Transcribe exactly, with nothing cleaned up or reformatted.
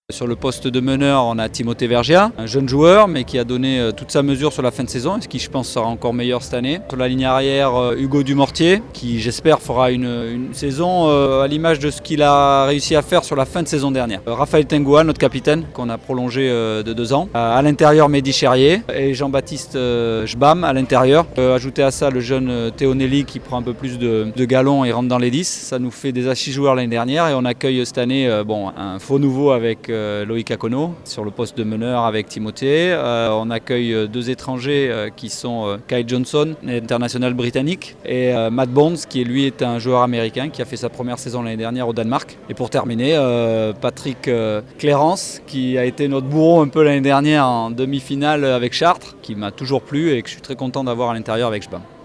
Sur le poste de meneur, on a Timothée Vergia, un jeune joueur mais qui a donné toute sa mesure sur la fin de saison, ce qui je pense sera encore meilleur cette année. Sur la ligne arrière, Hugo Dumortier, qui j'espère fera une, une saison à l'image de ce qu'il a réussi à faire sur la fin de saison dernière. Raphaël Tengoua, notre capitaine, qu'on a prolongé de deux ans. À l'intérieur, Mehdi Cherrier et Jean-Baptiste Jbam à l'intérieur. Ajouter à ça le jeune Théo Nelly qui prend un peu plus de, de galons et rentre dans les dix. Ça nous fait des assis joueurs l'année dernière et on accueille cette année bon, un faux nouveau avec Loïc Akono sur le poste de meneur avec Timothée. Euh, on accueille deux étrangers euh, qui sont euh, Kai Johnson, international britannique, et euh, Matt Bonds qui lui est un joueur américain qui a fait sa première saison l'année dernière au Danemark. Et pour terminer, euh, Patrick euh, Clérance qui a été notre bourreau un peu l'année dernière en demi-finale avec Chartres, qui m'a toujours plu et que je suis très content d'avoir à l'intérieur avec Jbam.